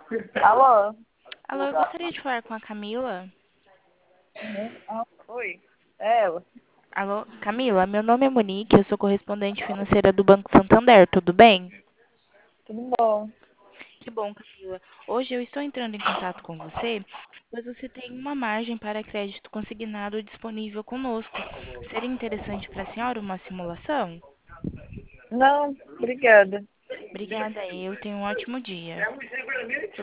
Alô? Alô, eu gostaria de falar com a Camila. Oi. É ela. Alô, Camila, meu nome é Monique, eu sou correspondente financeira do Banco Santander, tudo bem? Tudo bom? Que bom, Camila. Hoje eu estou entrando em contato com você, pois você tem uma margem para crédito consignado disponível conosco. Seria interessante para a senhora uma simulação? Não, obrigada. Obrigada, eu tenho um ótimo dia.